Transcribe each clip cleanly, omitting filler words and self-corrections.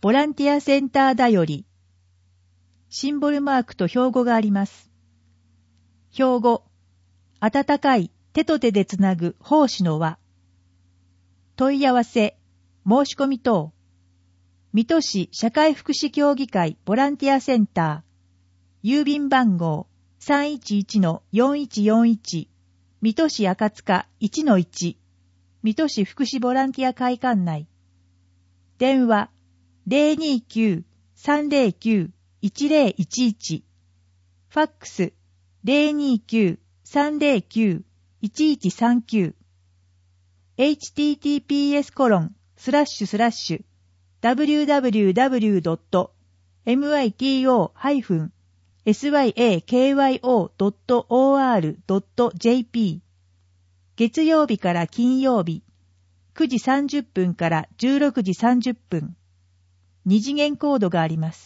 ボランティアセンターだより。シンボルマークと標語があります。標語、温かい手と手でつなぐ奉仕の輪。問い合わせ、申し込み等。水戸市社会福祉協議会ボランティアセンター。郵便番号 311-4141。水戸市赤塚 1-1。水戸市福祉ボランティア会館内。電話 029-309-1011。ファックス 029-309-1139。https://www.mito-syakyo.or.jp 月曜日から金曜日9時30分から16時30分2次元コードがあります。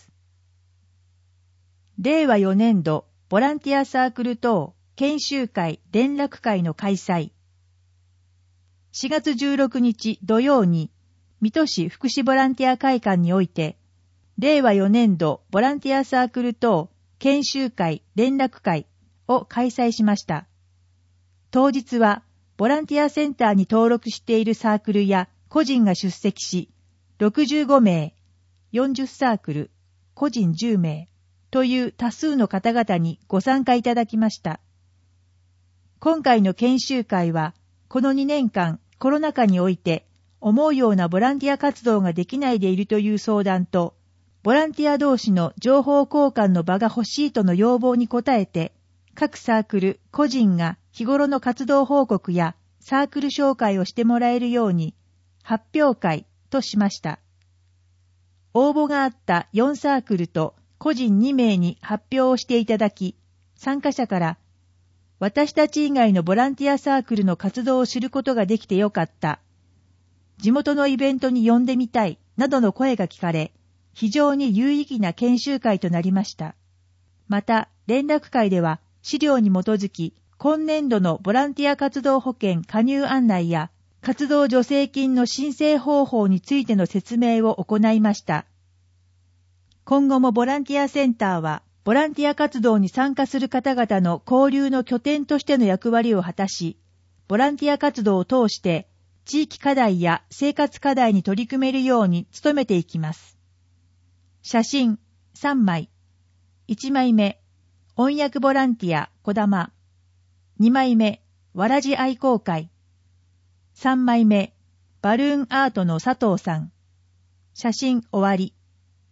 令和4年度ボランティアサークル等研修会連絡会の開催。4月16日土曜に水戸市福祉ボランティア会館において、令和4年度ボランティアサークル等研修会連絡会を開催しました。当日はボランティアセンターに登録しているサークルや個人が出席し、65名、40サークル、個人10名という多数の方々にご参加いただきました。今回の研修会は、この2年間コロナ禍において思うようなボランティア活動ができないでいるという相談と、ボランティア同士の情報交換の場が欲しいとの要望に応えて、各サークル、個人が日頃の活動報告やサークル紹介をしてもらえるように発表会としました。応募があった4サークルと個人2名に発表をしていただき、参加者から私たち以外のボランティアサークルの活動を知ることができてよかった。地元のイベントに呼んでみたいなどの声が聞かれ、非常に有意義な研修会となりました。また、連絡会では資料に基づき、今年度のボランティア活動保険加入案内や、活動助成金の申請方法についての説明を行いました。今後もボランティアセンターは、ボランティア活動に参加する方々の交流の拠点としての役割を果たし、ボランティア活動を通して、地域課題や生活課題に取り組めるように努めていきます。写真3枚。1枚目、音訳ボランティア小玉。2枚目、わらじ愛好会。3枚目、バルーンアートの佐藤さん。写真終わり。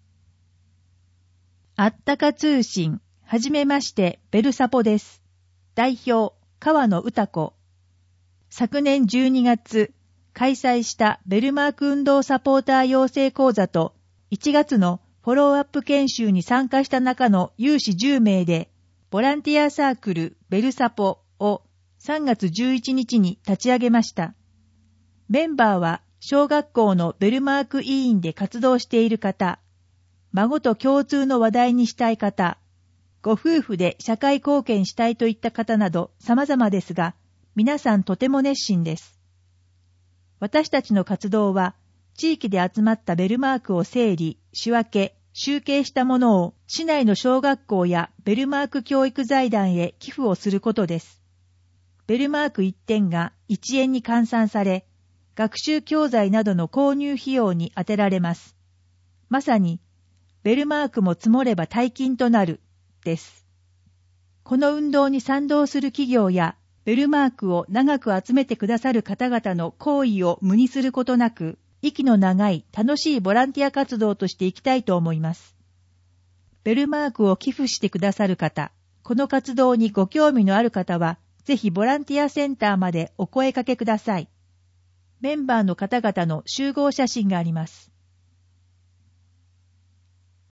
あったか通信、はじめまして、ベルサポです。代表、川野歌子。昨年12月、開催したベルマーク運動サポーター養成講座と1月のフォローアップ研修に参加した中の有志10名で、ボランティアサークルベルサポを3月11日に立ち上げました。メンバーは小学校のベルマーク委員で活動している方、孫と共通の話題にしたい方、ご夫婦で社会貢献したいといった方など様々ですが、皆さんとても熱心です。私たちの活動は、地域で集まったベルマークを整理、仕分け、集計したものを市内の小学校やベルマーク教育財団へ寄付をすることです。ベルマーク1点が1円に換算され、学習教材などの購入費用に充てられます。まさに、ベルマークも積もれば大金となる、です。この運動に賛同する企業や、ベルマークを長く集めてくださる方々の行為を無にすることなく、息の長い楽しいボランティア活動としていきたいと思います。ベルマークを寄付してくださる方、この活動にご興味のある方は、ぜひボランティアセンターまでお声かけください。メンバーの方々の集合写真があります。